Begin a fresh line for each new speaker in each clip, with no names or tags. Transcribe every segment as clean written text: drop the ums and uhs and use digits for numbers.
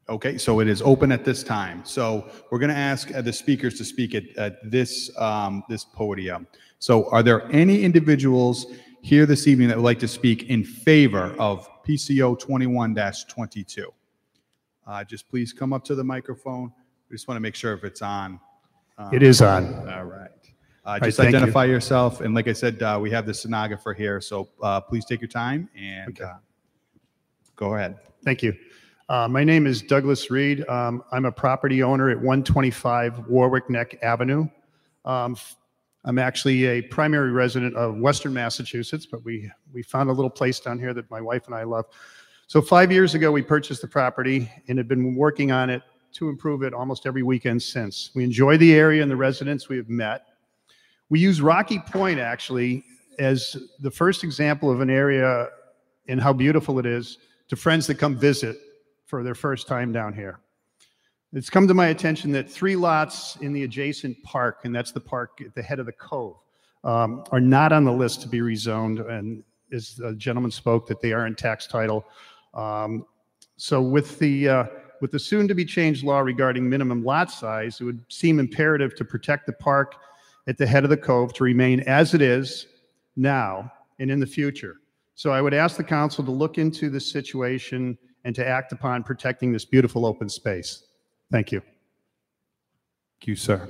Okay, so it is open at this time. So we're going to ask the speakers to speak at this this podium. So are there any individuals here this evening that would like to speak in favor of PCO 21-22? Just please come up to the microphone. We just want to make sure if it's on.
It is on.
All right. Just identify yourself. And like I said, we have the stenographer here. So please take your time and go ahead.
Thank you. My name is Douglas Reed. I'm a property owner at 125 Warwick Neck Avenue. I'm actually a primary resident of Western Massachusetts, but we found a little place down here that my wife and I love. So 5 years ago, we purchased the property and have been working on it to improve it almost every weekend since. We enjoy the area and the residents we have met. We use Rocky Point, actually, as the first example of an area and how beautiful it is to friends that come visit for their first time down here. It's come to my attention that 3 lots in the adjacent park, and that's the park at the head of the cove, are not on the list to be rezoned, and as the gentleman spoke, that they are in tax title. So with the soon-to-be changed law regarding minimum lot size, it would seem imperative to protect the park at the head of the cove to remain as it is now and in the future. So I would ask the council to look into this situation and to act upon protecting this beautiful open space. Thank you.
Thank you, sir.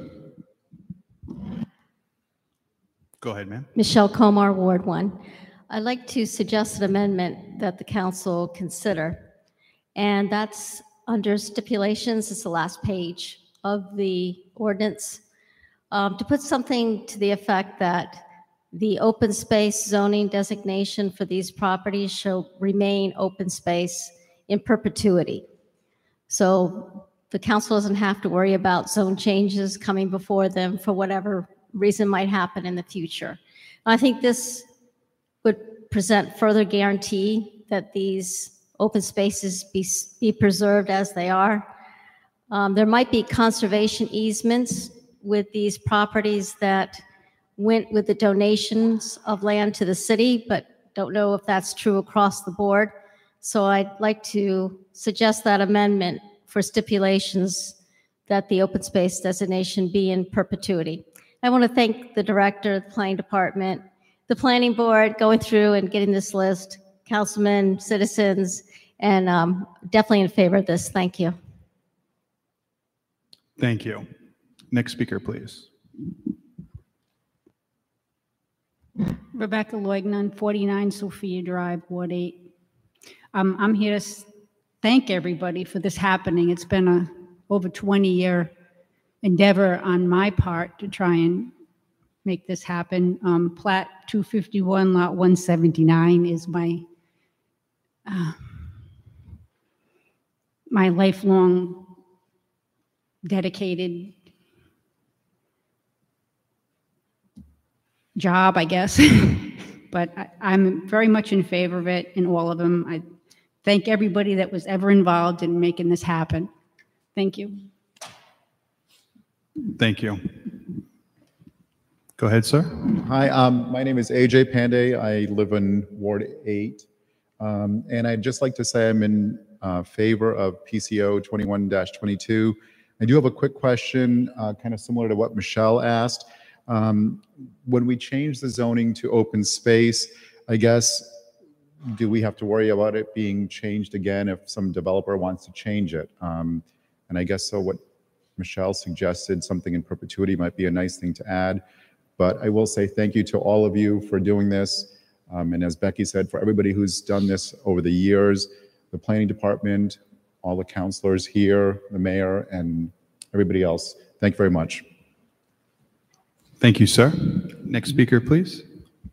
Go ahead, ma'am.
Michelle Comar, Ward 1. I'd like to suggest an amendment that the council consider, and that's under stipulations. It's the last page of the ordinance, to put something to the effect that the open space zoning designation for these properties shall remain open space in perpetuity. So the council doesn't have to worry about zone changes coming before them for whatever reason might happen in the future. I think this would present further guarantee that these open spaces be preserved as they are. There might be conservation easements with these properties that went with the donations of land to the city, but don't know if that's true across the board. So I'd like to suggest that amendment for stipulations that the open space designation be in perpetuity. I want to thank the director, the planning department, the planning board going through and getting this list, councilmen, citizens, and definitely in favor of this. Thank you.
Thank you. Next speaker, please.
Rebecca Leugnan, 49 Sophia Drive, Ward 8. I'm here to thank everybody for this happening. It's been a over 20-year endeavor on my part to try and make this happen. Plat 251, lot 179 is my lifelong dedicated job, I guess. But I'm very much in favor of it in all of them. I thank everybody that was ever involved in making this happen. Thank you.
Thank you. Go ahead, sir.
Hi, my name is AJ Pandey. I live in Ward 8. And I'd just like to say I'm in favor of PCO 21-22. I do have a quick question, kind of similar to what Michelle asked. When we change the zoning to open space, I guess, do we have to worry about it being changed again if some developer wants to change it? And I guess so what Michelle suggested, something in perpetuity might be a nice thing to add. But I will say thank you to all of you for doing this. And as Becky said, for everybody who's done this over the years, the planning department, all the counselors here, the mayor, and everybody else. Thank you very much.
Thank you, sir. Next speaker, please.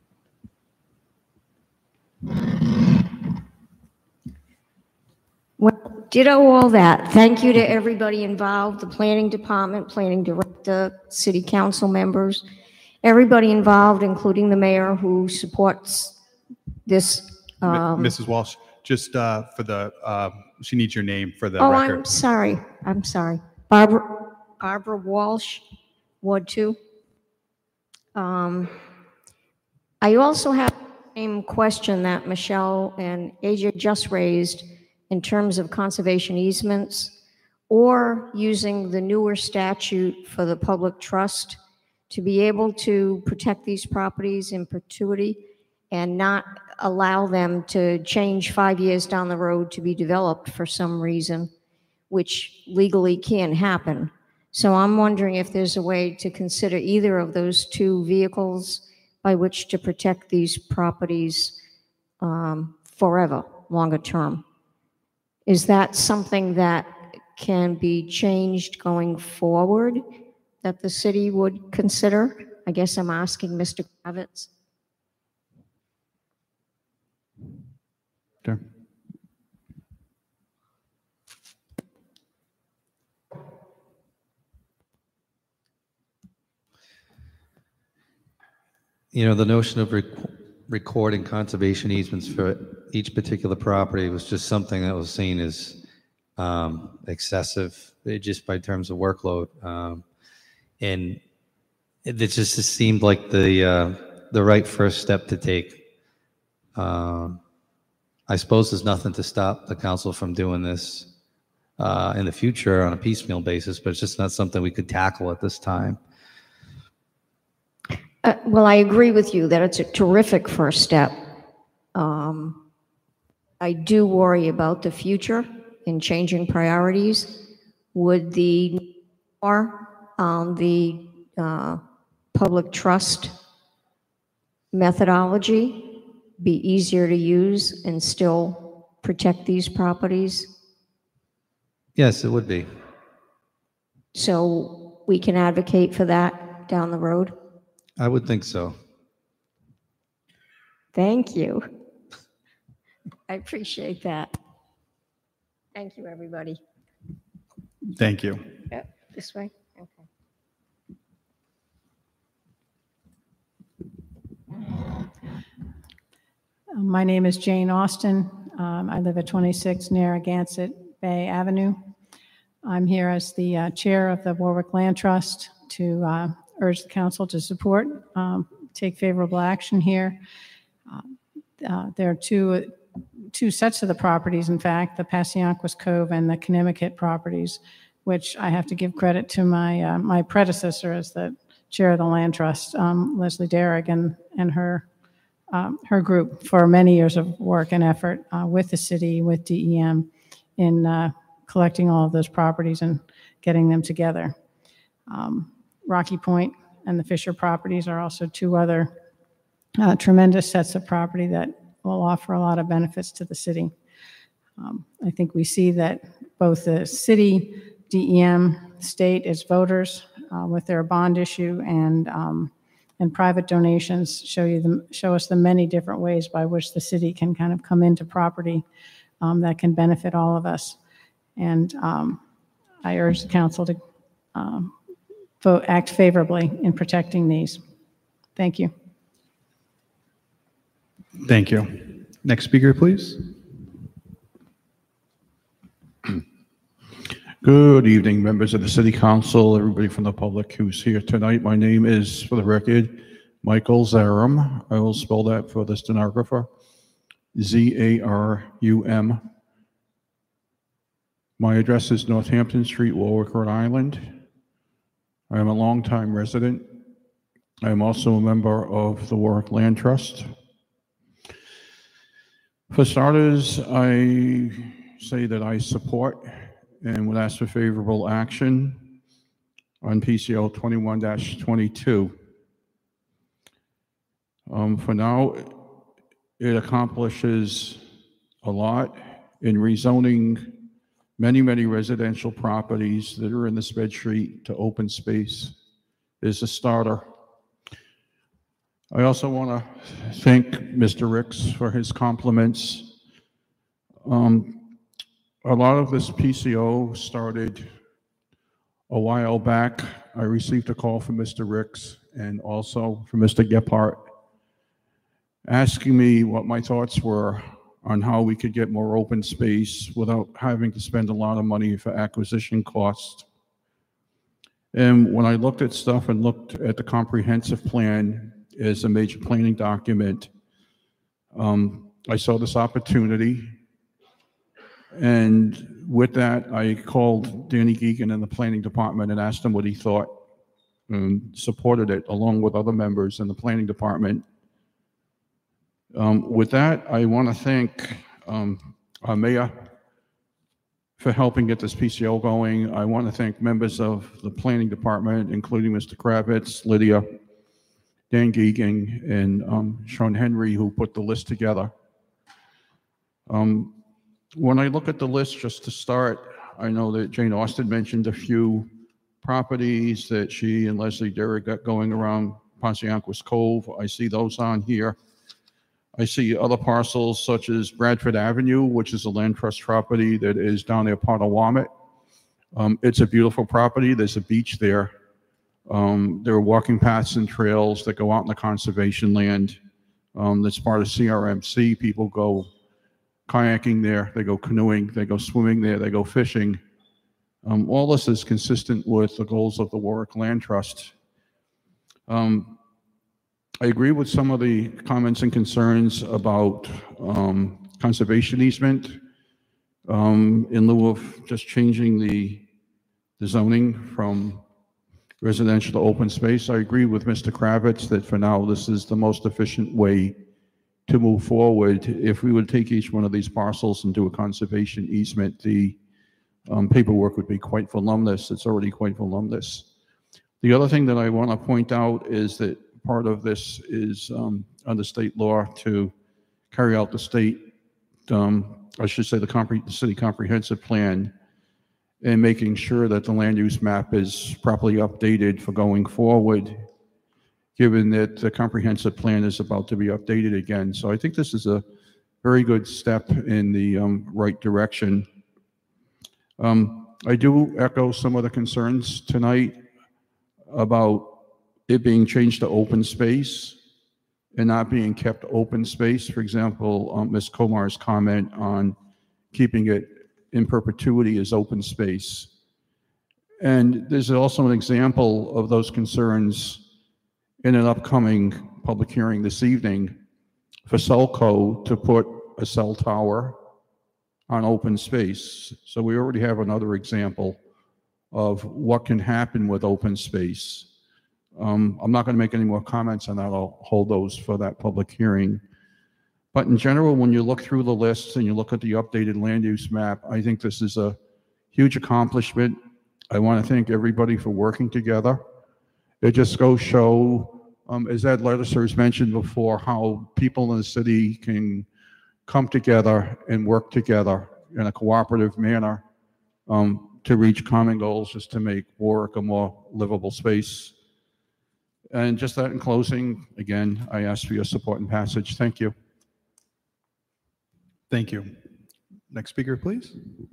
Well, ditto all that. Thank you to everybody involved, the planning department, planning director, city council members, everybody involved, including the mayor who supports this.
Mrs. Walsh, just for the, she needs your name for the record.
I'm sorry. I'm sorry. Barbara Walsh, Ward 2. I also have the same question that Michelle and AJ just raised, in terms of conservation easements, or using the newer statute for the public trust to be able to protect these properties in perpetuity and not allow them to change 5 years down the road to be developed for some reason, which legally can happen. So I'm wondering if there's a way to consider either of those two vehicles by which to protect these properties forever, longer term. Is that something that can be changed going forward that the city would consider? I guess I'm asking Mr. Kravitz.
Sure.
You know, the notion of recording conservation easements for each particular property was just something that was seen as excessive, just by terms of workload, and it just seemed like the right first step to take. I suppose there's nothing to stop the council from doing this in the future on a piecemeal basis, but it's just not something we could tackle at this time.
Well, I agree with you that it's a terrific first step. I do worry about the future in changing priorities. Would the public trust methodology be easier to use and still protect these properties?
Yes, it would be.
So we can advocate for that down the road?
I would think so.
Thank you. I appreciate that. Thank you, everybody.
Thank you.
Yep, this way. Okay.
My name is Jane Austin. I live at 26 Narragansett Bay Avenue. I'm here as the chair of the Warwick Land Trust to urge the council to support, take favorable action here. There are two sets of the properties, in fact, the Passyonquist Cove and the Connecticut properties, which I have to give credit to my predecessor as the chair of the Land Trust, Leslie Derrick, and her group for many years of work and effort with the city, with DEM, in collecting all of those properties and getting them together. Rocky Point and the Fisher properties are also two other tremendous sets of property that will offer a lot of benefits to the city. I think we see that both the city, DEM, state as voters with their bond issue and private donations show us the many different ways by which the city can kind of come into property that can benefit all of us. And I urge the council to act favorably in protecting these. Thank you.
Thank you. Next speaker, please.
Good evening, members of the City Council, everybody from the public who's here tonight. My name is, for the record, Michael Zarum. I will spell that for the stenographer. Z-A-R-U-M. My address is Northampton Street, Warwick, Rhode Island. I am a longtime resident. I am also a member of the Warwick Land Trust. For starters, I say that I support and would ask for favorable action on PCO 21-22. For now, it accomplishes a lot in rezoning many residential properties that are in the Sped Street to open space. Is a starter. I also want to thank Mr. Ricks for his compliments. A lot of this PCO started a while back. I received a call from Mr. Ricks and also from Mr. Gephardt asking me what my thoughts were on how we could get more open space without having to spend a lot of money for acquisition costs. And when I looked at stuff and looked at the comprehensive plan as a major planning document, I saw this opportunity And with that, I called Danny Geegan in the planning department and asked him what he thought, and supported it along with other members in the planning department. With that, I want to thank our mayor for helping get this PCO going. I want to thank members of the planning department, including Mr. Kravitz, Lydia, Dan Geegan, and Sean Henry, who put the list together. When I look at the list, just to start, I know that Jane Austen mentioned a few properties that she and Leslie Derrick got going around Pontiac Cove. I see those on here. I see other parcels such as Bradford Avenue, which is a land trust property that is down there, part of Wamut. It's a beautiful property. There's a beach there. There are walking paths and trails that go out in the conservation land. That's part of CRMC. People go kayaking there, they go canoeing, they go swimming there, they go fishing. All this is consistent with the goals of the Warwick Land Trust. I agree with some of the comments and concerns about conservation easement in lieu of just changing the zoning from residential to open space. I agree with Mr. Kravitz that for now this is the most efficient way to move forward. If we would take each one of these parcels and do a conservation easement, the paperwork would be quite voluminous. It's already quite voluminous. The other thing that I want to point out is that part of this is under state law to carry out the state, I should say the city comprehensive plan, and making sure that the land use map is properly updated for going forward, given that the comprehensive plan is about to be updated again. So I think this is a very good step in the right direction. I do echo some of the concerns tonight about it being changed to open space and not being kept open space. For example, Ms. Komar's comment on keeping it in perpetuity as open space. And there's also an example of those concerns in an upcoming public hearing this evening for Cellco to put a cell tower on open space. So we already have another example of what can happen with open space. I'm not going to make any more comments on that. I'll hold those for that public hearing. But in general, when you look through the lists and you look at the updated land use map, I think this is a huge accomplishment. I want to thank everybody for working together. It just goes show, as Ed Ledesser has mentioned before, how people in the city can come together and work together in a cooperative manner to reach common goals, just to make Warwick a more livable space. And just that in closing, again, I ask for your support and passage. Thank you.
Thank you. Next speaker, please.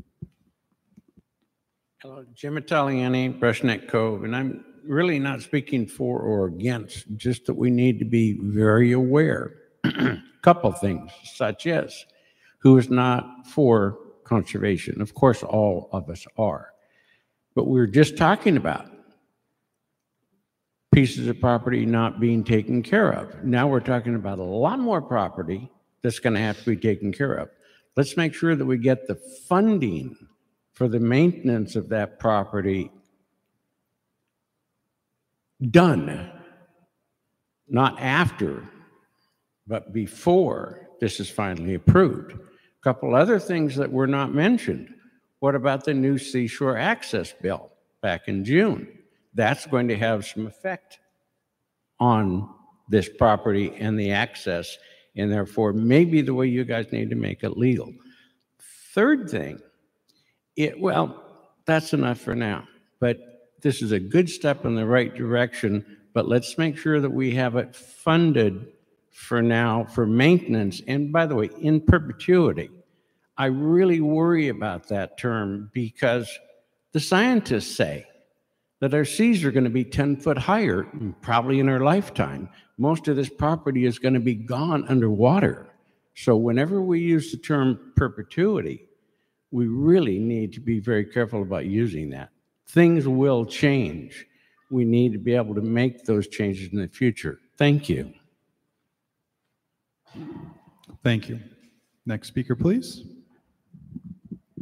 Hello, Jim Italiani, Brushneck Cove, and I'm really not speaking for or against, just that we need to be very aware. Couple things, such as who is not for conservation. Of course, all of us are. But we're just talking about pieces of property not being taken care of. Now we're talking about a lot more property that's going to have to be taken care of. Let's make sure that we get the funding for the maintenance of that property done, not after, but before this is finally approved. A couple other things that were not mentioned. What about the new Seashore Access Bill back in June? That's going to have some effect on this property and the access, and therefore maybe the way you guys need to make it legal. Third thing, well, that's enough for now, but this is a good step in the right direction, but let's make sure that we have it funded for now for maintenance, and by the way, in perpetuity. I really worry about that term because the scientists say that our seas are going to be 10 foot higher, probably in our lifetime. Most of this property is going to be gone underwater. So whenever we use the term perpetuity, we really need to be very careful about using that. Things will change. We need to be able to make those changes in the future. Thank you.
Thank you. Next speaker, please.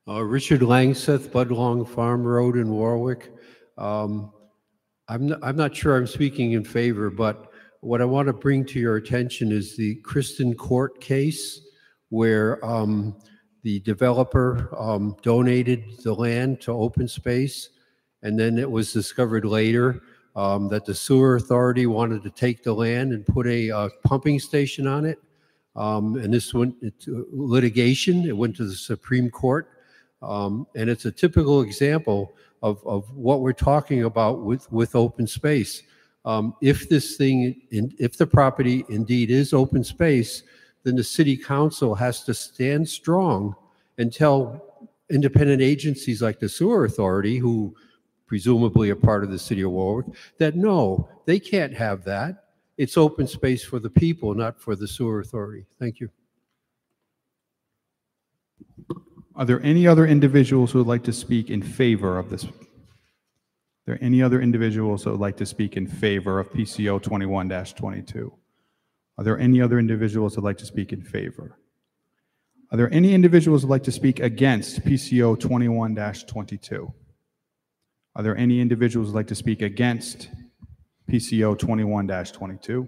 Richard Langseth, Budlong Farm Road in Warwick. I'm not sure I'm speaking in favor, but what I want to bring to your attention is the Kristen Court case, where the developer donated the land to open space, and then it was discovered later that the sewer authority wanted to take the land and put a pumping station on it. And this went into litigation. It went to the Supreme Court. And it's a typical example of what we're talking about with open space. If the property indeed is open space, then the city council has to stand strong and tell independent agencies like the sewer authority, who presumably are part of the city of Warwick, that no, they can't have that. It's open space for the people, not for the sewer authority. Thank you.
Are there any other individuals who would like to speak in favor of this? Are there any other individuals who would like to speak in favor of PCO 21-22? Are there any other individuals who would like to speak in favor? Are there any individuals who would like to speak against PCO 21-22? Are there any individuals who would like to speak against PCO 21-22?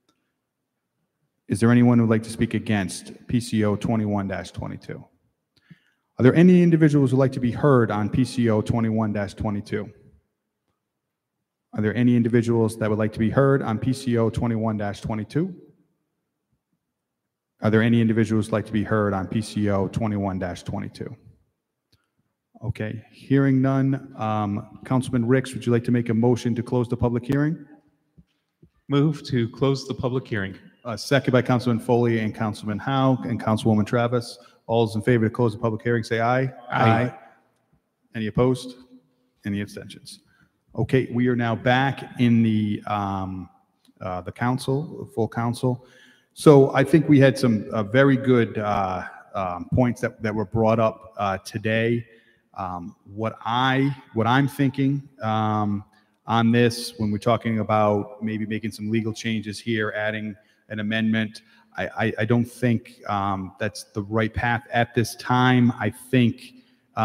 Is there anyone who would like to speak against PCO 21-22? Are there any individuals who would like to be heard on PCO 21-22? Are there any individuals that would like to be heard on PCO 21-22? Are there any individuals who would like to be heard on PCO 21-22? Okay, hearing none. Councilman Ricks, would you like to make a motion to close the public hearing?
Move to close the public hearing.
Second by Councilman Foley and Councilman Howe and Councilwoman Travis. All those in favor to close the public hearing, say aye.
Aye.
Any opposed? Any abstentions? Okay, we are now back in the council, full council. So I think we had some very good points that were brought up today. What I'm thinking on this, when we're talking about maybe making some legal changes here, adding an amendment, I don't think that's the right path at this time. I think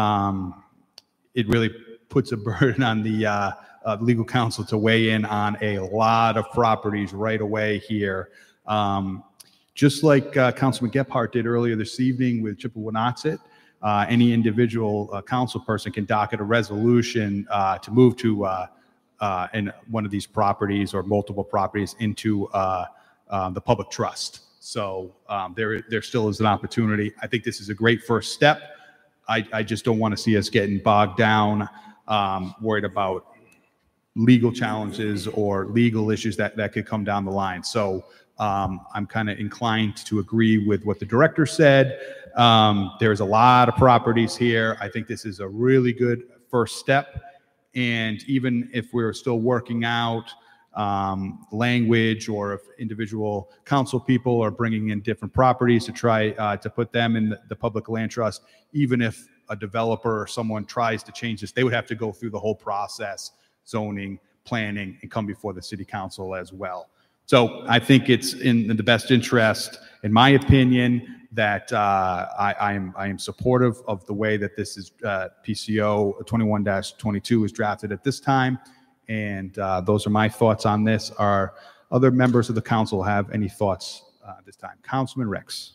it really puts a burden on the legal counsel to weigh in on a lot of properties right away here. Just like Councilman Gephardt did earlier this evening with Chippewa-Nauset, any individual council person can docket a resolution to move to in one of these properties or multiple properties into the public trust. So there still is an opportunity. I think this is a great first step. I just don't want to see us getting bogged down, worried about legal challenges or legal issues that could come down the line. So I'm kind of inclined to agree with what the director said. There's a lot of properties here. I think this is a really good first step. And even if we're still working out language, or if individual council people are bringing in different properties to try to put them in the public land trust, even if a developer or someone tries to change this, they would have to go through the whole process, zoning, planning, and come before the city council as well. So I think it's in the best interest, in my opinion, that I am supportive of the way that this is PCO 21-22 is drafted at this time. And those are my thoughts on this. Are other members of the council have any thoughts at this time? Councilman Ricks.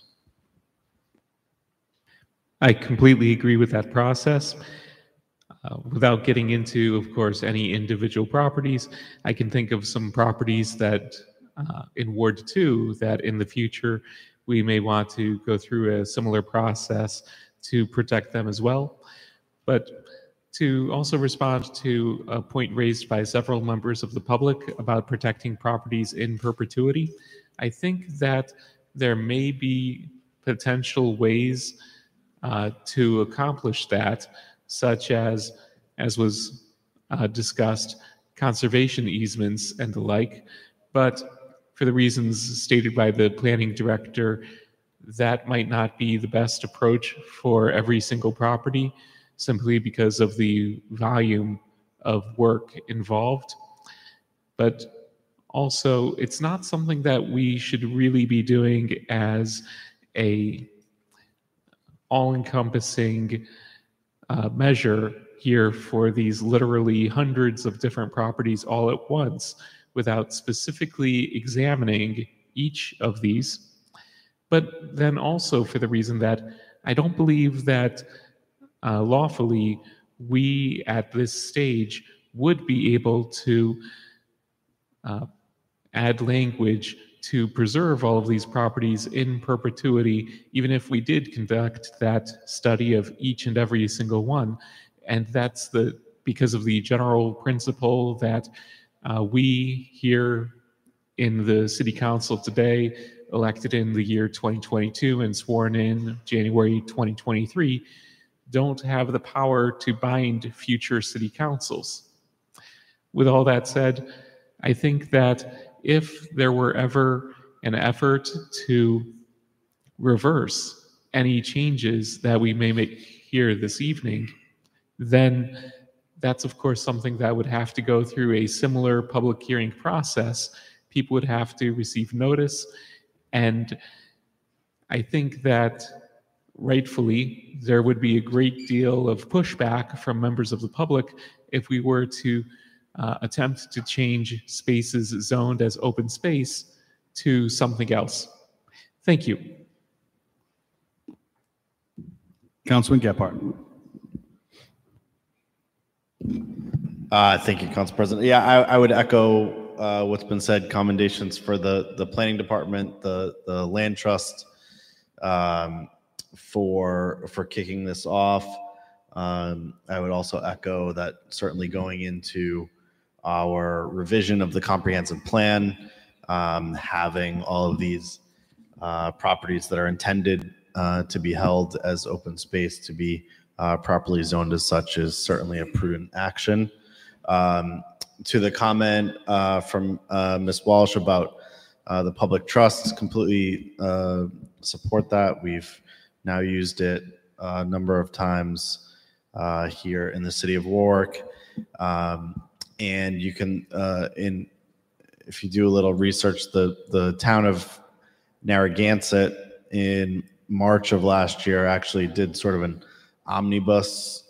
I completely agree with that process. Without getting into, of course, any individual properties, I can think of some properties that in Ward 2 that in the future we may want to go through a similar process to protect them as well. But to also respond to a point raised by several members of the public about protecting properties in perpetuity, I think that there may be potential ways to accomplish that, such as was discussed, conservation easements and the like. But for the reasons stated by the planning director, that might not be the best approach for every single property, simply because of the volume of work involved. But also, it's not something that we should really be doing as a all-encompassing measure here for these literally hundreds of different properties all at once without specifically examining each of these. But then also for the reason that I don't believe that lawfully we at this stage would be able to add language to preserve all of these properties in perpetuity, even if we did conduct that study of each and every single one. And that's because of the general principle that we here in the City Council today, elected in the year 2022 and sworn in January 2023, don't have the power to bind future city councils. With all that said, I think that if there were ever an effort to reverse any changes that we may make here this evening, then that's of course something that would have to go through a similar public hearing process. People would have to receive notice, and I think that rightfully there would be a great deal of pushback from members of the public if we were to attempt to change spaces zoned as open space to something else. Thank you.
Councilman Gephardt.
Thank you, Council President. Yeah, I would echo what's been said. Commendations for the planning department, the land trust, for kicking this off. I would also echo that certainly going into our revision of the comprehensive plan, having all of these properties that are intended to be held as open space to be properly zoned as such is certainly a prudent action. To the comment from Ms. Walsh about the public trust, completely support that. We've now used it a number of times here in the city of Warwick. And you can, if you do a little research, the town of Narragansett in March of last year actually did sort of an omnibus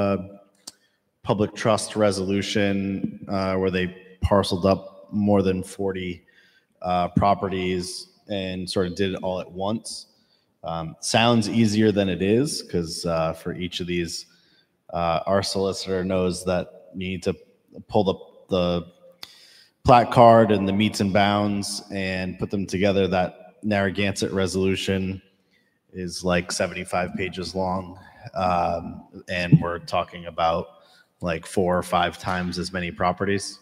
public trust resolution where they parceled up more than 40 properties and sort of did it all at once. Sounds easier than it is, because for each of these, our solicitor knows that you need to pull the plat card and the meets and bounds and put them together. That Narragansett resolution is like 75 pages long, and we're talking about like 4 or 5 times as many properties.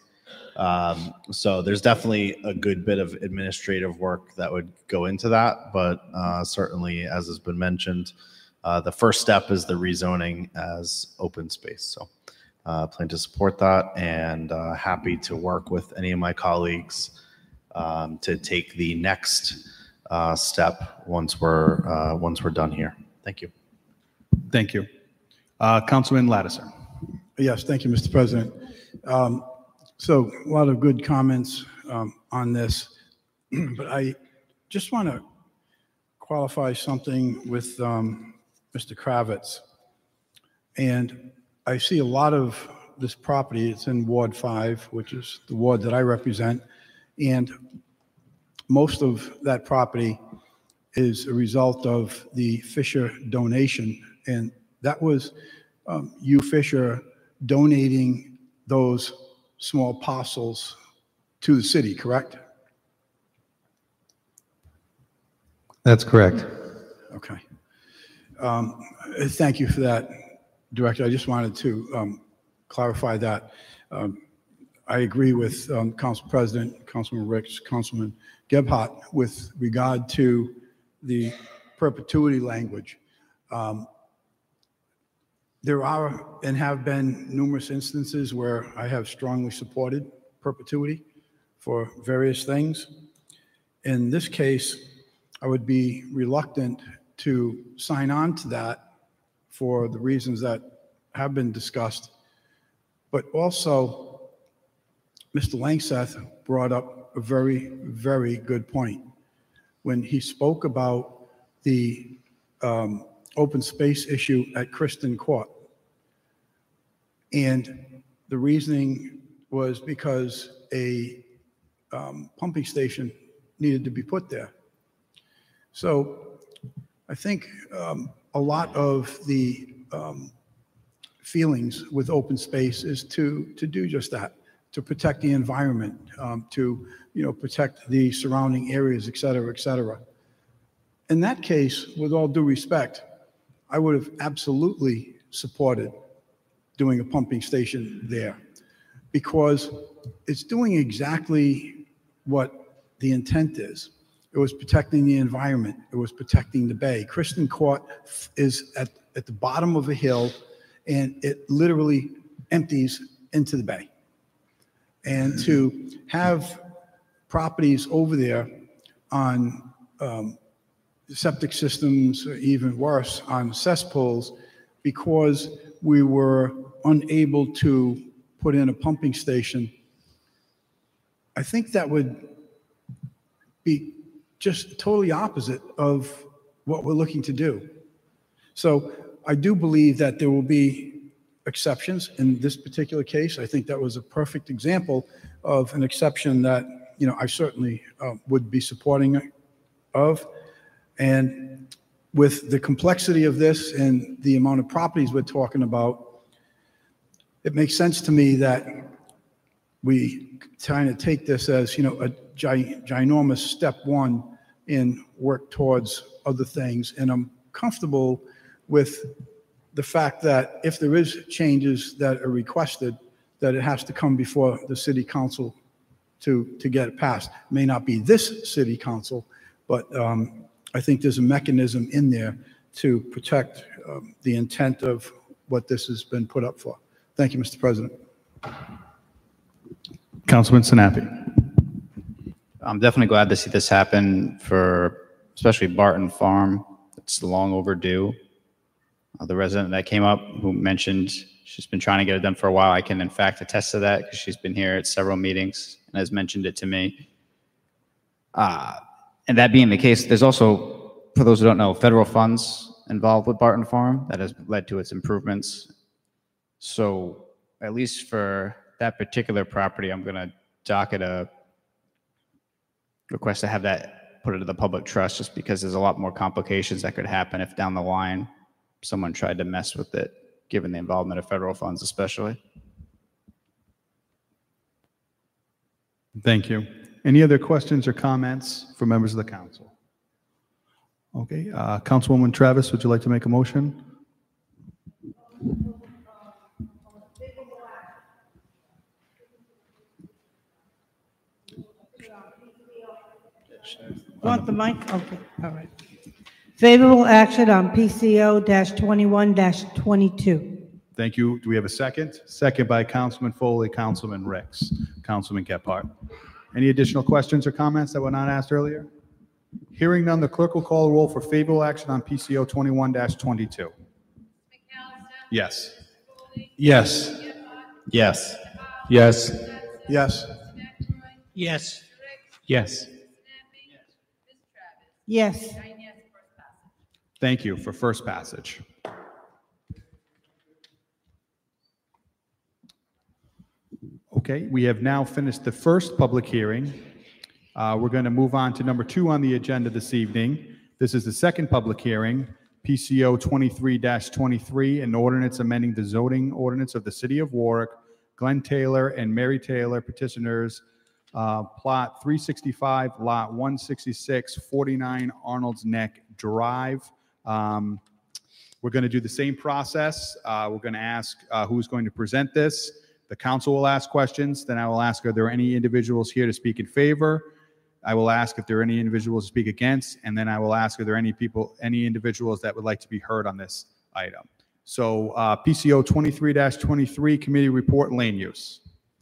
So there's definitely a good bit of administrative work that would go into that, but certainly, as has been mentioned, the first step is the rezoning as open space. So plan to support that, and happy to work with any of my colleagues to take the next step once we're done here. Thank you.
Thank you. Councilman Lattiser.
Yes, thank you, Mr. President. So a lot of good comments on this, but I just want to qualify something with Mr. Kravitz. And I see a lot of this property. It's in Ward 5, which is the ward that I represent. And most of that property is a result of the Fisher donation. And that was you, Fisher, donating those small parcels to the city, correct?
That's correct.
Okay. Thank you for that, Director. I just wanted to clarify that. I agree with Council President, Councilman Ricks, Councilman Gebhardt with regard to the perpetuity language. There are and have been numerous instances where I have strongly supported perpetuity for various things. In this case, I would be reluctant to sign on to that for the reasons that have been discussed. But also, Mr. Langseth brought up a very, very good point when he spoke about the open space issue at Kristen Court. And the reasoning was because a pumping station needed to be put there. So I think a lot of the feelings with open space is to do just that, to protect the environment, to protect the surrounding areas, et cetera, et cetera. In that case, with all due respect, I would have absolutely supported doing a pumping station there, because it's doing exactly what the intent is. It was protecting the environment. It was protecting the bay. Kristen Court is at the bottom of a hill, and it literally empties into the bay. And to have properties over there on septic systems, or even worse, on cesspools, because we were unable to put in a pumping station, I think that would be just totally opposite of what we're looking to do. So I do believe that there will be exceptions in this particular case. I think that was a perfect example of an exception that, I certainly would be supporting of. And with the complexity of this and the amount of properties we're talking about, it makes sense to me that we kind of take this as, a ginormous step one and work towards other things. And I'm comfortable with the fact that if there is changes that are requested, that it has to come before the city council to get it passed. It may not be this city council, but I think there's a mechanism in there to protect the intent of what this has been put up for. Thank you, Mr. President.
Councilman Sinapi.
I'm definitely glad to see this happen for especially Barton Farm. It's long overdue. The resident that came up who mentioned she's been trying to get it done for a while, I can in fact attest to that because she's been here at several meetings and has mentioned it to me. And that being the case, there's also, for those who don't know, federal funds involved with Barton Farm that has led to its improvements. So at least for that particular property, I'm going to docket a request to have that put into the public trust, just because there's a lot more complications that could happen if down the line someone tried to mess with it, given the involvement of federal funds especially.
Thank you. Any other questions or comments from members of the council? Okay, Councilwoman Travis, would you like to make a motion?
Want the mic? Okay, all right. Favorable action on PCO-21-22.
Thank you. Do we have a second? Second by Councilman Foley, Councilman Ricks, Councilman Gephardt. Any additional questions or comments that were not asked earlier? Hearing none, the clerk will call the roll for favorable action on PCO 21-22. Yes.
Yes.
Yes.
Yes.
Yes.
Yes.
Yes.
Yes.
Thank you for first passage. Okay, we have now finished the first public hearing. We're going to move on to number 2 on the agenda this evening. This is the second public hearing, PCO 23-23, an ordinance amending the zoning ordinance of the City of Warwick, Glenn Taylor and Mary Taylor petitioners, plot 365, lot 166, 49 Arnold's Neck Drive. We're going to do the same process. We're going to ask who's going to present this. The council will ask questions. Then I will ask, are there any individuals here to speak in favor? I will ask if there are any individuals to speak against, and then I will ask, are there any individuals that would like to be heard on this item? So PCO 23-23, committee report, land use.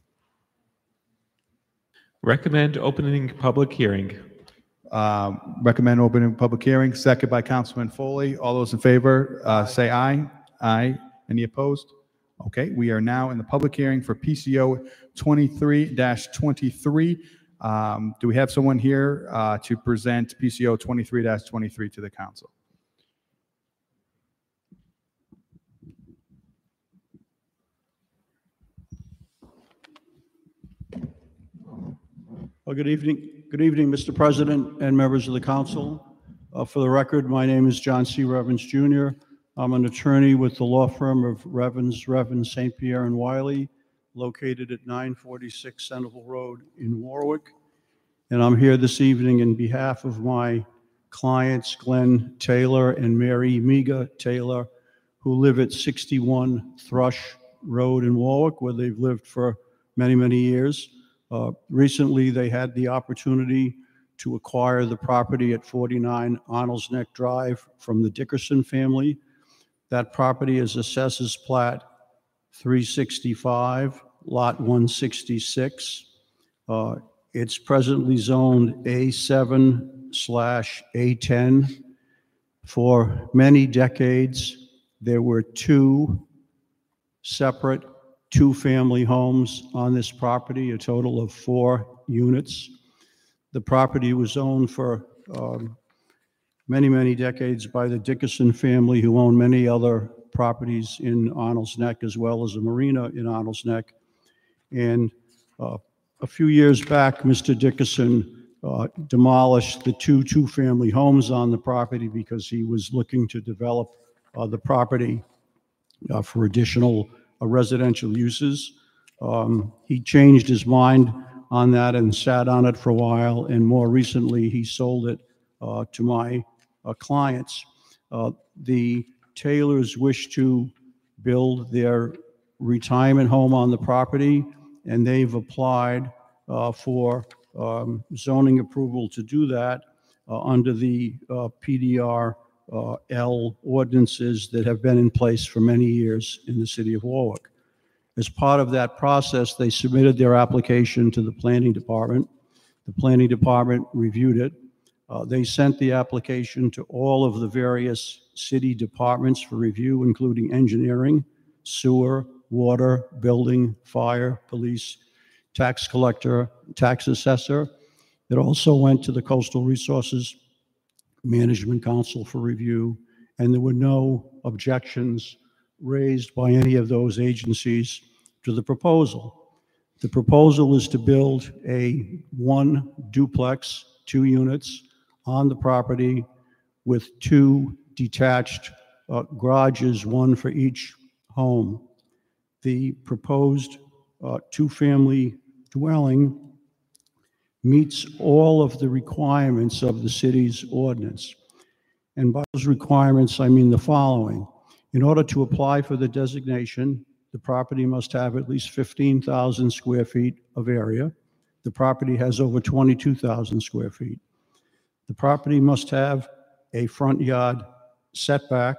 Recommend opening public hearing.
Recommend opening public hearing. Second by Councilman Foley. All those in favor, say aye. Aye. Any opposed? Okay, we are now in the public hearing for PCO 23-23. Do we have someone here to present PCO 23-23 to the council?
Well, good evening. Good evening, Mr. President and members of the council. For the record, my name is John C. Revens Jr. I'm an attorney with the law firm of Revens, St. Pierre and Wiley, located at 946 Centerville Road in Warwick. And I'm here this evening in behalf of my clients, Glenn Taylor and Mary Miga Taylor, who live at 61 Thrush Road in Warwick, where they've lived for many, many years. Recently, they had the opportunity to acquire the property at 49 Arnold's Neck Drive from the Dickerson family. That property is Assessors Plat 365, Lot 166. It's presently zoned A7/A10. For many decades, there were two separate two-family homes on this property, a total of 4 units. The property was owned for many, many decades by the Dickerson family, who own many other properties in Arnold's Neck, as well as a marina in Arnold's Neck. And a few years back, Mr. Dickerson demolished the two-family homes on the property because he was looking to develop the property for additional residential uses. He changed his mind on that and sat on it for a while, and more recently he sold it to my clients. The Taylors wish to build their retirement home on the property, and they've applied for zoning approval to do that under the PDR-L ordinances that have been in place for many years in the city of Warwick. As part of that process, they submitted their application to the planning department. The planning department reviewed it. They sent the application to all of the various city departments for review, including engineering, sewer, water, building, fire, police, tax collector, tax assessor. It also went to the Coastal Resources Management Council for review, and there were no objections raised by any of those agencies to the proposal. The proposal is to build a 1 duplex, 2 units on the property with 2 detached garages, 1 for each home. The proposed 2-family dwelling meets all of the requirements of the city's ordinance. And by those requirements, I mean the following. In order to apply for the designation, the property must have at least 15,000 square feet of area. The property has over 22,000 square feet. The property must have a front yard setback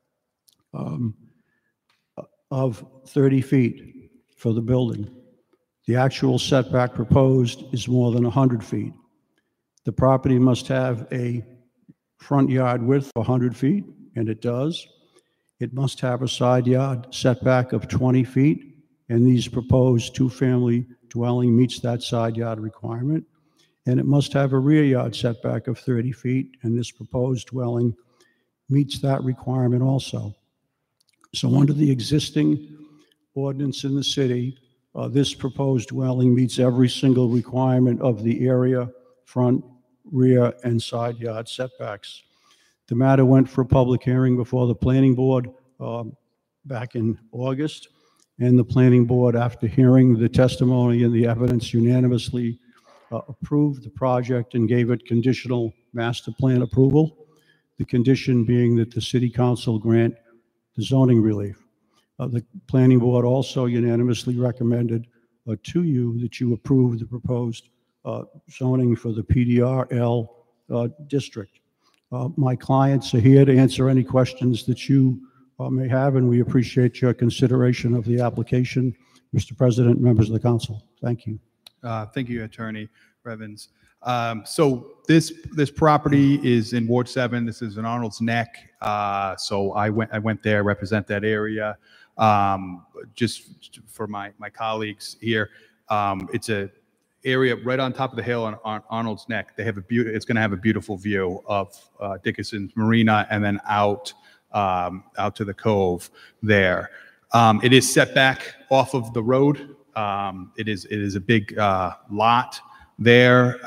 of 30 feet for the building. The actual setback proposed is more than 100 feet. The property must have a front yard width of 100 feet, and it does. It must have a side yard setback of 20 feet, and these proposed 2-family dwelling meets that side yard requirement. And it must have a rear yard setback of 30 feet, and this proposed dwelling meets that requirement also. So under the existing ordinance in the city, this proposed dwelling meets every single requirement of the area, front, rear, and side yard setbacks. The matter went for a public hearing before the planning board back in August, and the planning board, after hearing the testimony and the evidence, unanimously approved the project and gave it conditional master plan approval, the condition being that the city council grant the zoning relief. The planning board also unanimously recommended to you that you approve the proposed zoning for the PDR-L district. My clients are here to answer any questions that you may have, and we appreciate your consideration of the application. Mr. President, members of the council, thank you.
Thank you, Attorney Revens. So this property is in Ward 7. This is in Arnold's Neck. So I went there, represent that area. Just for my colleagues here, it's a area right on top of the hill on Arnold's Neck. They have it's going to have a beautiful view of Dickerson's Marina, and then out to the cove there. It is set back off of the road. It is a big lot. there.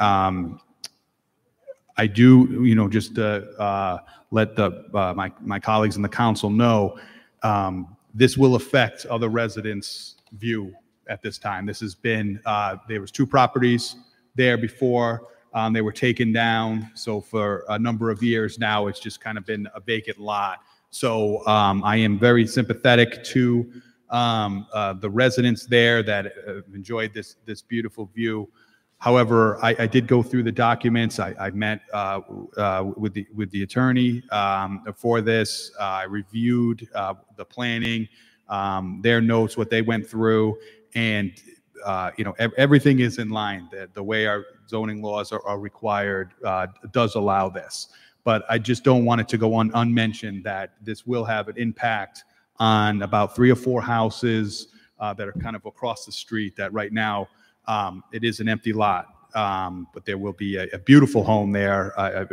I do, just let my colleagues in the council know, this will affect other residents' view at this time. This has been, there was 2 properties there before. They were taken down. So for a number of years now, it's just kind of been a vacant lot. So I am very sympathetic to the residents there that enjoyed this beautiful view. However, I did go through the documents. I met with the attorney for this. I reviewed the planning, their notes, what they went through, and everything is in line. The way our zoning laws are required does allow this. But I just don't want it to go unmentioned that this will have an impact on about 3 or 4 houses that are kind of across the street that right now it is an empty lot, but there will be a beautiful home there.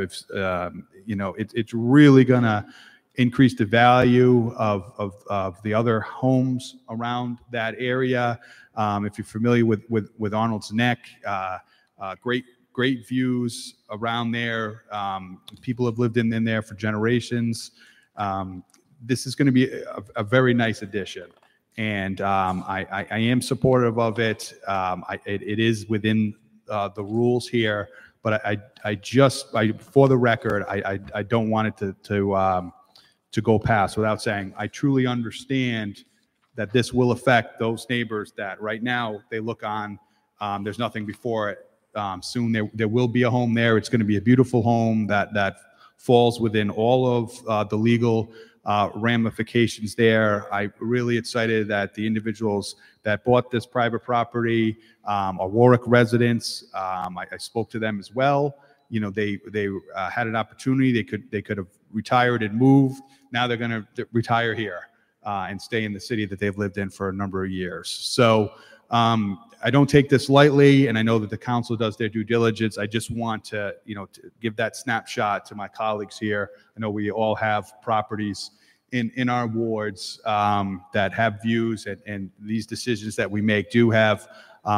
It's really going to increase the value of the other homes around that area. If you're familiar with Arnold's Neck, great views around there. People have lived in there for generations. This is going to be a very nice addition. And I am supportive of it. It is within the rules here, but for the record, I don't want it to go past without saying I truly understand that this will affect those neighbors that right now they look on. There's nothing before it. Soon there will be a home there. It's going to be a beautiful home that falls within all of the legal ramifications there. I'm really excited that the individuals that bought this private property are Warwick residents. I spoke to them as well. They had an opportunity. They could have retired and moved. Now they're going to retire here and stay in the city that they've lived in for a number of years. So I don't take this lightly, and I know that the council does their due diligence. I just want to give that snapshot to my colleagues here. I know we all have properties in our wards that have views, and these decisions that we make do have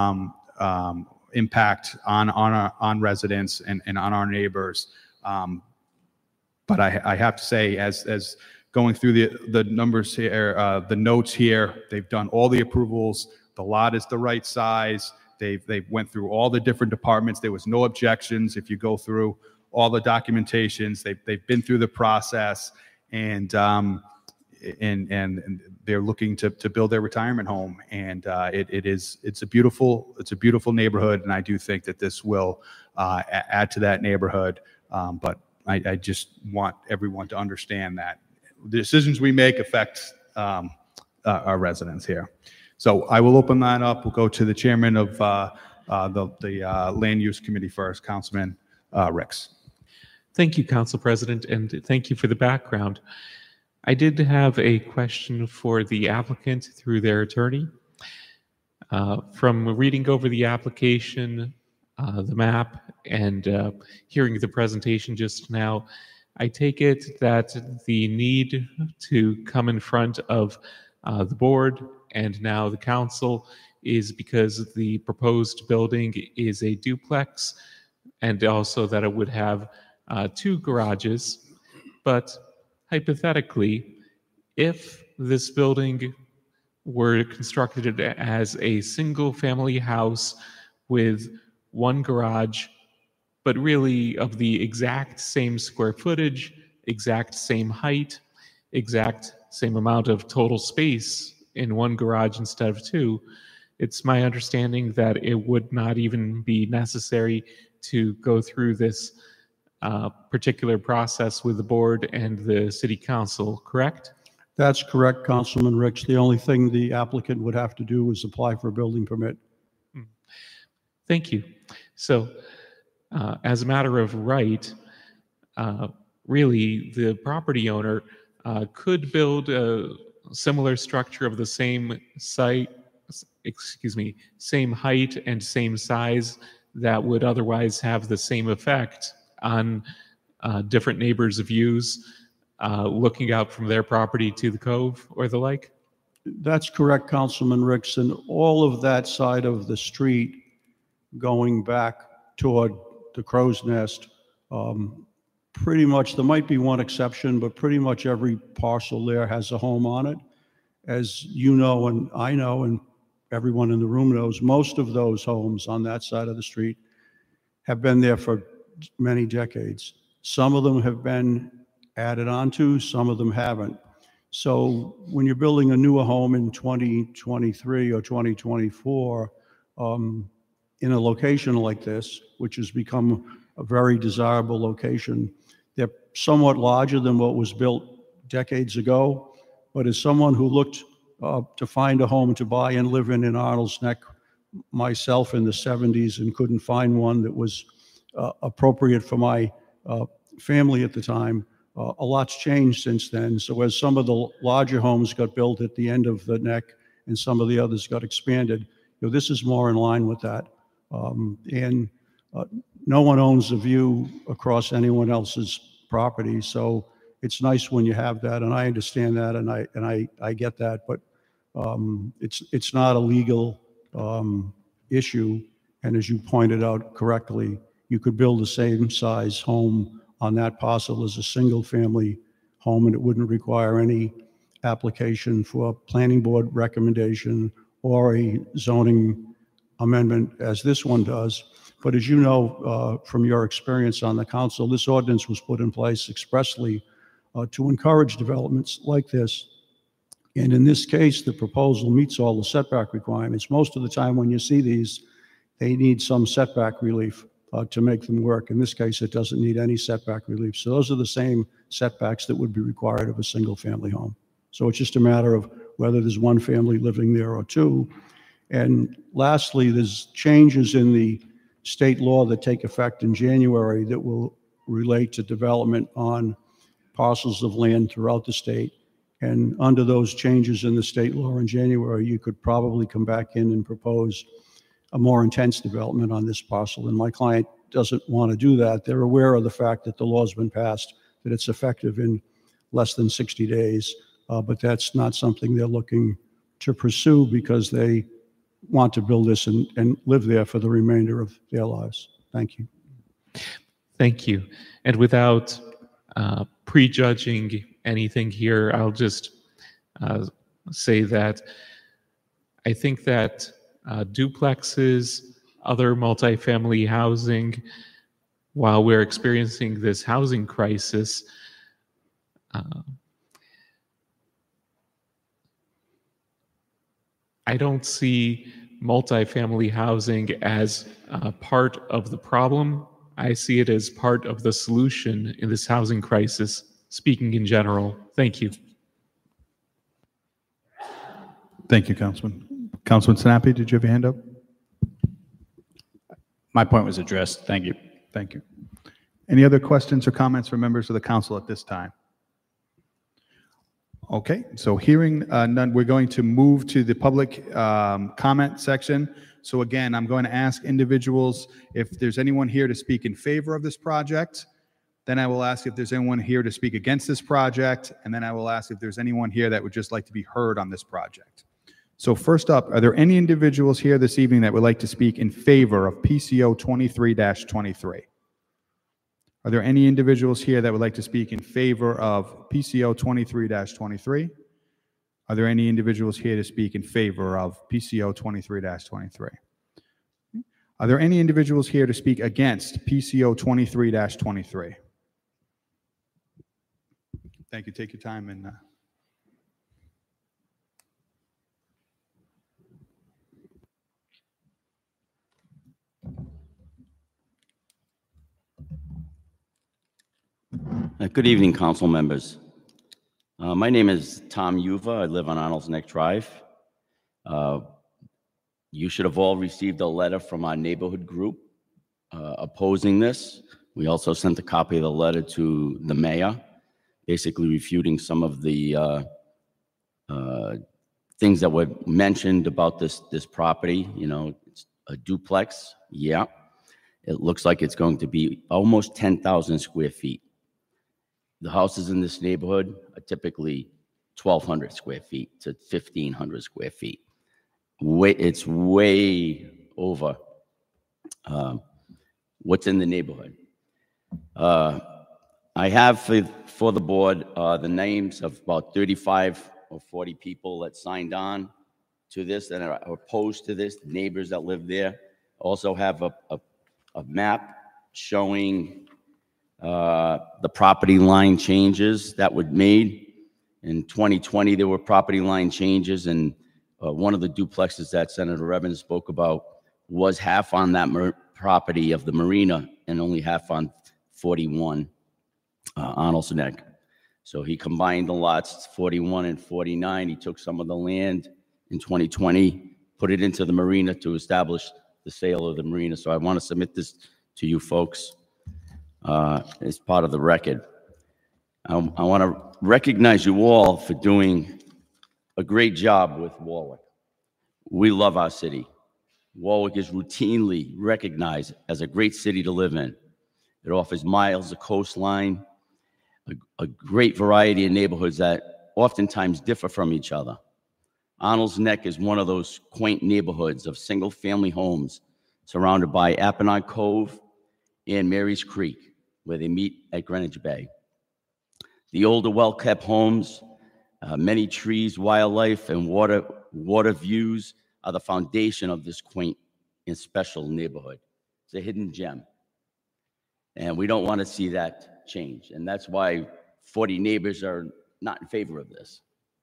impact on residents and on our neighbors. But I have to say, as going through the numbers here, the notes here, they've done all the approvals. The lot is the right size. They went through all the different departments. There was no objections. If you go through all the documentations, they've been through the process, and they're looking to build their retirement home. And it's a beautiful neighborhood, and I do think that this will add to that neighborhood. But I just want everyone to understand that the decisions we make affect our residents here. So I will open that up. We'll go to the chairman of the Land Use Committee first, Councilman Ricks.
Thank you, Council President, and thank you for the background. I did have a question for the applicant through their attorney. From reading over the application, the map, and hearing the presentation just now, I take it that the need to come in front of the board and now the council is because the proposed building is a duplex, and also that it would have 2 garages. But hypothetically, if this building were constructed as a single family house with 1 garage, but really of the exact same square footage, exact same height, exact same amount of total space in 1 garage instead of 2, it's my understanding that it would not even be necessary to go through this particular process with the board and the city council, correct?
That's correct, Councilman Ricks. The only thing the applicant would have to do is apply for a building permit.
Thank you. So as a matter of right, really the property owner could build a similar structure of the same site, same height and same size that would otherwise have the same effect on different neighbors' views looking out from their property to the cove or the like?
That's correct, Councilman Ricks. And all of that side of the street going back toward the Crow's Nest. Pretty much, there might be one exception, but pretty much every parcel there has a home on it. As you know, and I know, and everyone in the room knows, most of those homes on that side of the street have been there for many decades. Some of them have been added onto, some of them haven't. So when you're building a newer home in 2023 or 2024, in a location like this, which has become a very desirable location, they're somewhat larger than what was built decades ago. But as someone who looked to find a home to buy and live in Arnold's Neck myself in the 70s and couldn't find one that was appropriate for my family at the time, a lot's changed since then. So as some of the larger homes got built at the end of the neck and some of the others got expanded, this is more in line with that. No one owns a view across anyone else's property, so it's nice when you have that, and I understand that, and I get that, but it's not a legal issue. And as you pointed out correctly, you could build the same size home on that parcel as a single family home, and it wouldn't require any application for a planning board recommendation or a zoning amendment as this one does. But as you know, from your experience on the council, this ordinance was put in place expressly to encourage developments like this. And in this case, the proposal meets all the setback requirements. Most of the time when you see these, they need some setback relief to make them work. In this case, it doesn't need any setback relief. So those are the same setbacks that would be required of a single family home. So it's just a matter of whether there's one family living there or two. And lastly, there's changes in the state law that take effect in January that will relate to development on parcels of land throughout the state. And under those changes in the state law in January, you could probably come back in and propose a more intense development on this parcel. And my client doesn't want to do that. They're aware of the fact that the law's been passed, that it's effective in less than 60 days, but that's not something they're looking to pursue because they want to build this and live there for the remainder of their lives. Thank you.
Thank you. And without prejudging anything here, I'll just say that I think that duplexes, other multifamily housing, while we're experiencing this housing crisis, I don't see multifamily housing as part of the problem. I see it as part of the solution in this housing crisis, speaking in general. Thank you.
Thank you, Councilman. Councilman Sinapi, did you have your hand up?
My point was addressed. Thank you.
Thank you. Any other questions or comments from members of the council at this time? Okay, so hearing none, we're going to move to the public comment section. So again, I'm going to ask individuals if there's anyone here to speak in favor of this project. Then I will ask if there's anyone here to speak against this project. And then I will ask if there's anyone here that would just like to be heard on this project. So first up, are there any individuals here this evening that would like to speak in favor of PCO 23-23? Are there any individuals here that would like to speak in favor of PCO 23-23? Are there any individuals here to speak in favor of PCO 23-23? Are there any individuals here to speak against PCO 23-23? Thank you. Take your time and
Good evening, council members. My name is Tom Yuva. I live on Arnold's Neck Drive. You should have all received a letter from our neighborhood group opposing this. We also sent a copy of the letter to the mayor, basically refuting some of the things that were mentioned about this property. You know, it's a duplex. Yeah. It looks like it's going to be almost 10,000 square feet. The houses in this neighborhood are typically 1,200 square feet to 1,500 square feet. It's way over what's in the neighborhood. I have for the board the names of about 35 or 40 people that signed on to this and are opposed to this, neighbors that live there. Also have a map showing the property line changes that were made. In 2020, there were property line changes, and one of the duplexes that Senator Evans spoke about was half on that property of the marina and only half on 41 Arnold's Neck. So he combined the lots 41 and 49. He took some of the land in 2020, put it into the marina to establish the sale of the marina. So I want to submit this to you folks as part of the record. I want to recognize you all for doing a great job with Warwick. We love our city. Warwick is routinely recognized as a great city to live in. It offers miles of coastline, a great variety of neighborhoods that oftentimes differ from each other. Arnold's Neck is one of those quaint neighborhoods of single-family homes surrounded by Apponaug Cove and Mary's Creek, where they meet at Greenwich Bay. The older, well-kept homes, many trees, wildlife, and water views are the foundation of this quaint and special neighborhood. It's a hidden gem. And we don't want to see that change. And that's why 40 neighbors are not in favor of this.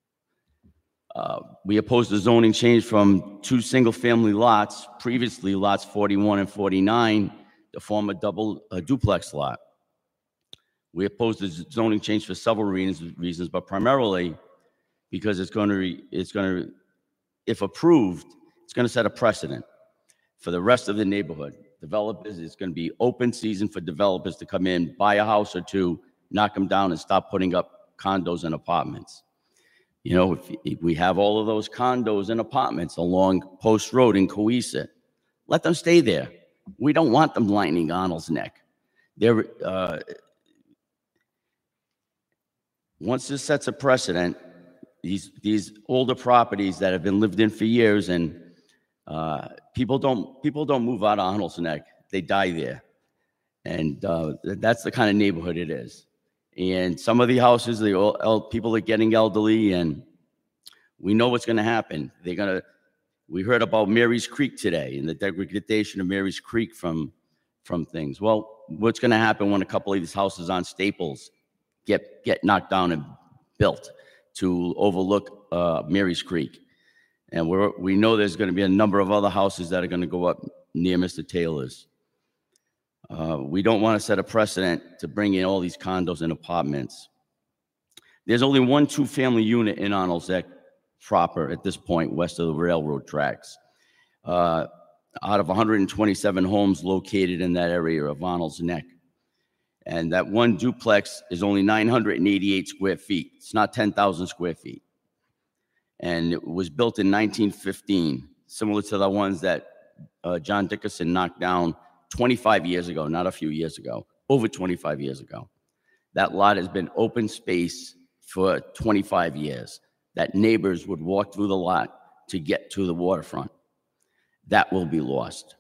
We oppose the zoning change from 2 single-family lots, previously lots 41 and 49, to form a duplex lot. We oppose the zoning change for several reasons, but primarily because it's going to, if approved, it's going to set a precedent for the rest of the neighborhood. Developers, it's going to be open season for developers to come in, buy a house or two, knock them down, and stop putting up condos and apartments. You know, if we have all of those condos and apartments along Post Road in Cohasset, let them stay there. We don't want them lining Arnold's Neck. Once this sets a precedent, these older properties that have been lived in for years, and people don't move out of Arnold's Neck. They die there, and that's the kind of neighborhood it is. And some of the houses, people are getting elderly, and we know what's going to happen. We heard about Mary's Creek today and the degradation of Mary's Creek from things. Well, what's going to happen when a couple of these houses on Staples get knocked down and built to overlook Mary's Creek? And we know there's going to be a number of other houses that are going to go up near Mr. Taylor's. We don't want to set a precedent to bring in all these condos and apartments. There's only one 2-family unit in Arnold's Neck proper at this point, west of the railroad tracks. Out of 127 homes located in that area of Arnold's Neck. And that one duplex is only 988 square feet. It's not 10,000 square feet. And it was built in 1915, similar to the ones that John Dickerson knocked down 25 years ago, not a few years ago, over 25 years ago. That lot has been open space for 25 years, that neighbors would walk through the lot to get to the waterfront. That will be lost.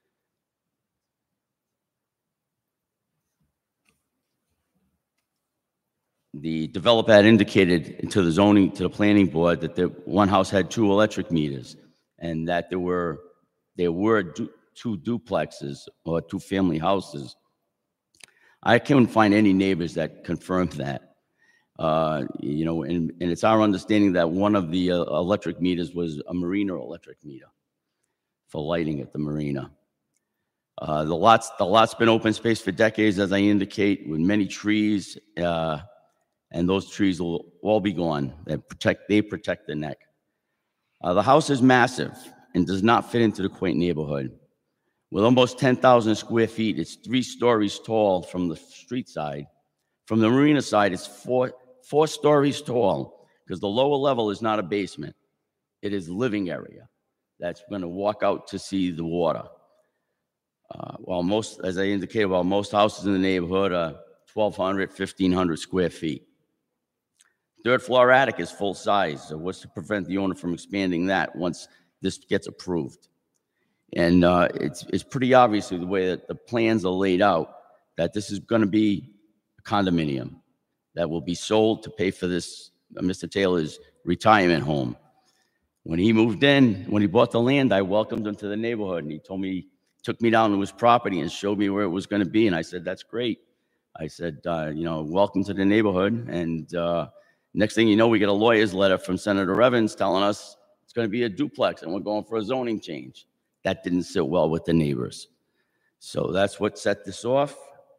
The developer had indicated to the planning board that one house had 2 electric meters, and that there were 2 duplexes or 2-family houses. I couldn't find any neighbors that confirmed that. You know, and it's our understanding that one of the electric meters was a marina electric meter for lighting at the marina. The lot's been open space for decades, as I indicate, with many trees, and those trees will all be gone. They protect the neck. The house is massive and does not fit into the quaint neighborhood. With almost 10,000 square feet, it's 3 stories tall from the street side. From the marina side, it's four stories tall, because the lower level is not a basement. It is living area that's going to walk out to see the water. While most, as I indicated, while most houses in the neighborhood are 1,200, 1,500 square feet. 3rd floor attic is full size, so what's to prevent the owner from expanding that once this gets approved? And it's pretty obvious the way that the plans are laid out that this is going to be a condominium that will be sold to pay for this Mr. Taylor's retirement home. When he moved in, when he bought the land, I welcomed him to the neighborhood, and he took me down to his property and showed me where it was going to be. And I said, that's great. I said, welcome to the neighborhood. And next thing you know, we get a lawyer's letter from Senator Evans telling us it's going to be a duplex and we're going for a zoning change. That didn't sit well with the neighbors. So that's what set this off.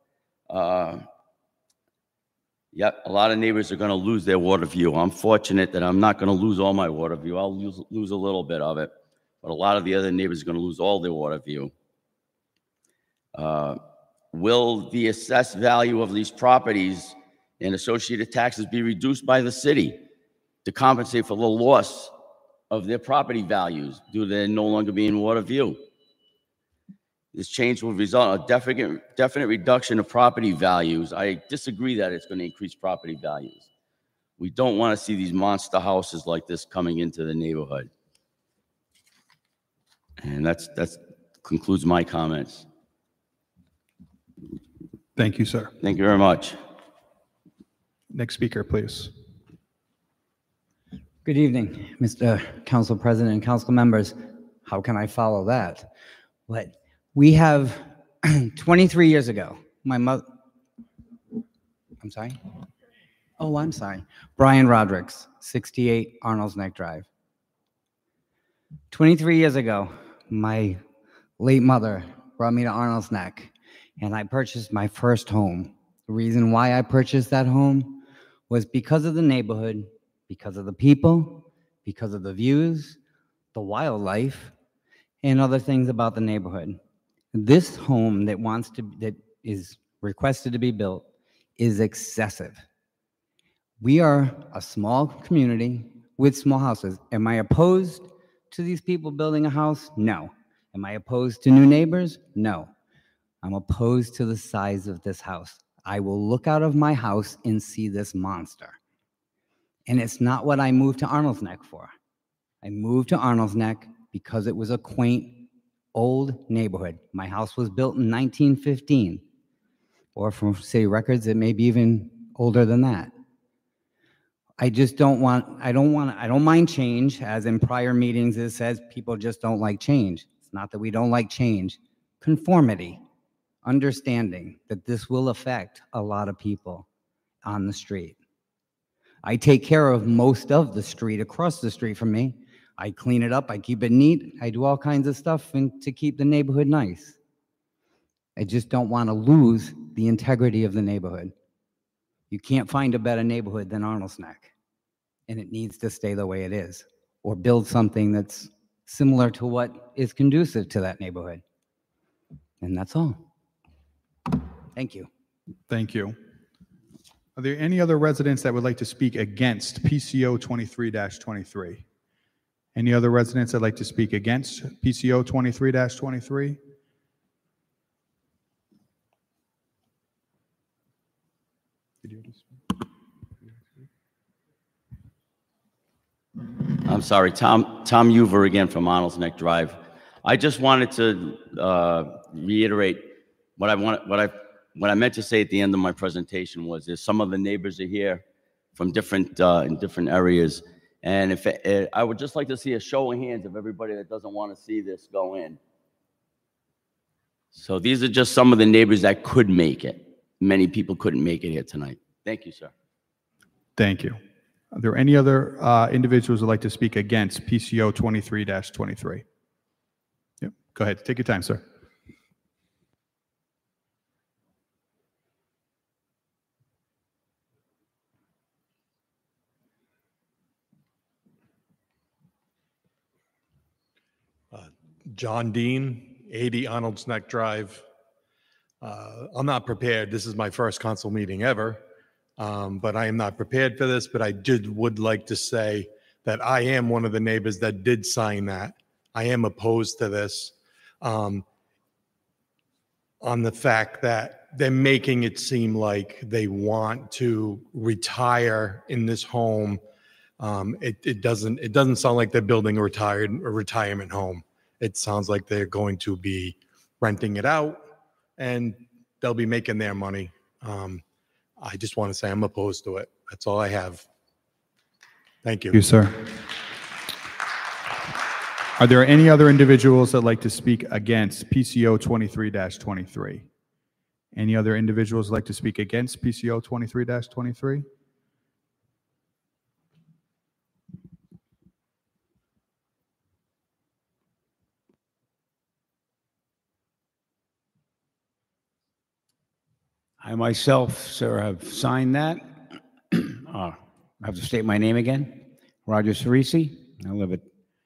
Yep, a lot of neighbors are going to lose their water view. I'm fortunate that I'm not going to lose all my water view. I'll lose a little bit of it. But a lot of the other neighbors are going to lose all their water view. Will the assessed value of these properties and associated taxes be reduced by the city to compensate for the loss of their property values due to their no longer being water view? This change will result in a definite reduction of property values. I disagree that it's going to increase property values. We don't want to see these monster houses like this coming into the neighborhood. And that concludes my comments.
Thank you, sir.
Thank you very much.
Next speaker, please.
Good evening, Mr. Council President and council members. How can I follow that? But we have 23 years ago, my mother, I'm sorry? Oh, I'm sorry. Brian Rodericks, 68 Arnold's Neck Drive. 23 years ago, my late mother brought me to Arnold's Neck, and I purchased my first home. The reason why I purchased that home was because of the neighborhood, because of the people, because of the views, the wildlife, and other things about the neighborhood. This home that is requested to be built is excessive. We are a small community with small houses. Am I opposed to these people building a house? No. Am I opposed to new neighbors? No. I'm opposed to the size of this house. I will look out of my house and see this monster. And it's not what I moved to Arnold's Neck for. I moved to Arnold's Neck because it was a quaint, old neighborhood. My house was built in 1915, or from city records, it may be even older than that. I don't mind change, as in prior meetings it says people just don't like change. It's not that we don't like change. Conformity, understanding that this will affect a lot of people on the street. I take care of most of the street across the street from me. I clean it up, I keep it neat, I do all kinds of stuff to keep the neighborhood nice. I just don't want to lose the integrity of the neighborhood. You can't find a better neighborhood than Arnold's Neck, and it needs to stay the way it is, or build something that's similar to what is conducive to that neighborhood. And that's all. Thank you.
Thank you. Are there any other residents that would like to speak against PCO 23-23? Any other residents that'd like to speak against PCO 23-23?
I'm sorry, Tom Uver again from Arnold's Neck Drive. I just wanted to reiterate what I meant to say at the end of my presentation was there's some of the neighbors are here from different in different areas, and if I would just like to see a show of hands of everybody that doesn't want to see this go in. So these are just some of the neighbors that could make it. Many people couldn't make it here tonight. Thank you, sir.
Thank you. Are there any other individuals who would like to speak against PCO 23-23? Yep. Go ahead. Take your time, sir.
John Dean, 80 Arnold's Neck Drive. I'm not prepared. This is my first council meeting ever, but I am not prepared for this. But I would like to say that I am one of the neighbors that did sign that. I am opposed to this on the fact that they're making it seem like they want to retire in this home. It doesn't sound like they're building a retirement home. It sounds like they're going to be renting it out and they'll be making their money. I just want to say I'm opposed to it. That's all I have. Thank you.
Thank you, sir. Are there any other individuals that like to speak against PCO 23-23? Any other individuals like to speak against PCO 23-23?
I myself, sir, have signed that. I have to state my name again. Roger Cerisi. I live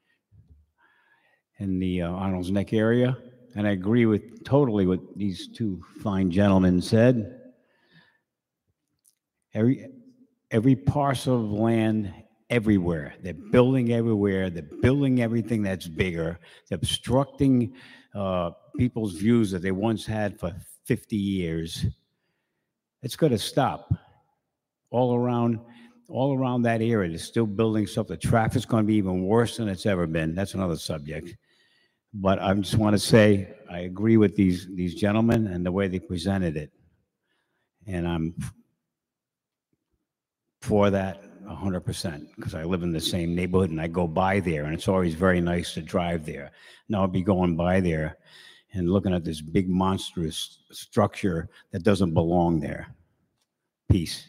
in the Arnold's Neck area, and I agree with totally what these two fine gentlemen said. Every parcel of land everywhere, they're building everywhere. They're building everything that's bigger. They're obstructing people's views that they once had for 50 years. It's going to stop. All around that area, they're still building stuff. The traffic's going to be even worse than it's ever been. That's another subject. But I just want to say I agree with these gentlemen and the way they presented it. And I'm for that 100% because I live in the same neighborhood and I go by there, and it's always very nice to drive there. Now I'll be going by there and looking at this big monstrous structure that doesn't belong there. Peace.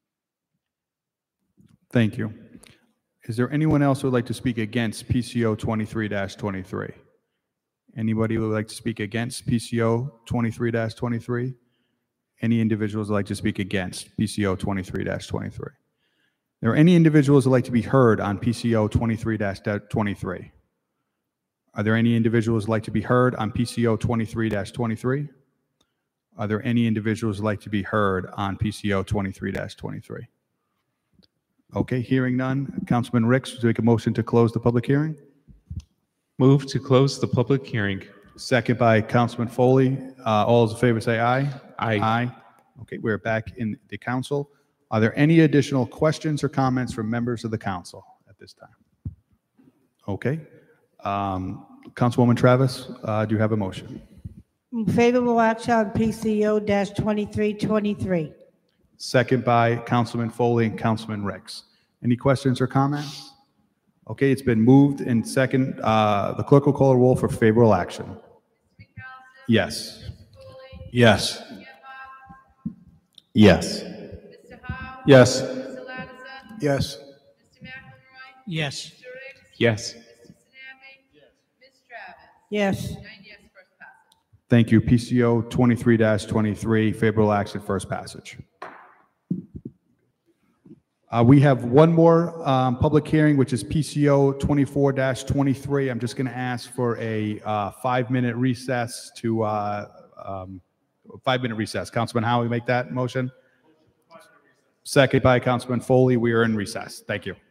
Thank you. Is there anyone else who would like to speak against PCO 23-23? Anybody who would like to speak against PCO 23-23? Any individuals who would like to speak against PCO 23-23? Are there any individuals who would like to be heard on PCO 23-23? Are there any individuals who would like to be heard on PCO 23-23? Are there any individuals who would like to be heard on PCO 23-23? Okay, hearing none. Councilman Ricks, would you make a motion to close the public hearing?
Move to close the public hearing.
Second by Councilman Foley. All those in favor say aye.
Aye.
Aye. Okay, we're back in the council. Are there any additional questions or comments from members of the council at this time? Okay. Councilwoman Travis, do you have a motion?
Favorable action on PCO-2323.
Second by Councilman Foley and Councilman Ricks. Any questions or comments? Okay, it's been moved and second. The clerk will call a roll for favorable action. Yes.
Yes.
Yes.
Yes.
Yes.
Yes.
Yes.
Yes.
Thank you. PCO 23-23, favorable action, first passage. We have one more public hearing, which is PCO 24-23. I'm just going to ask for a 5-minute recess to 5-minute recess. Councilman Howie, make that motion. Second by Councilman Foley. We are in recess. Thank you.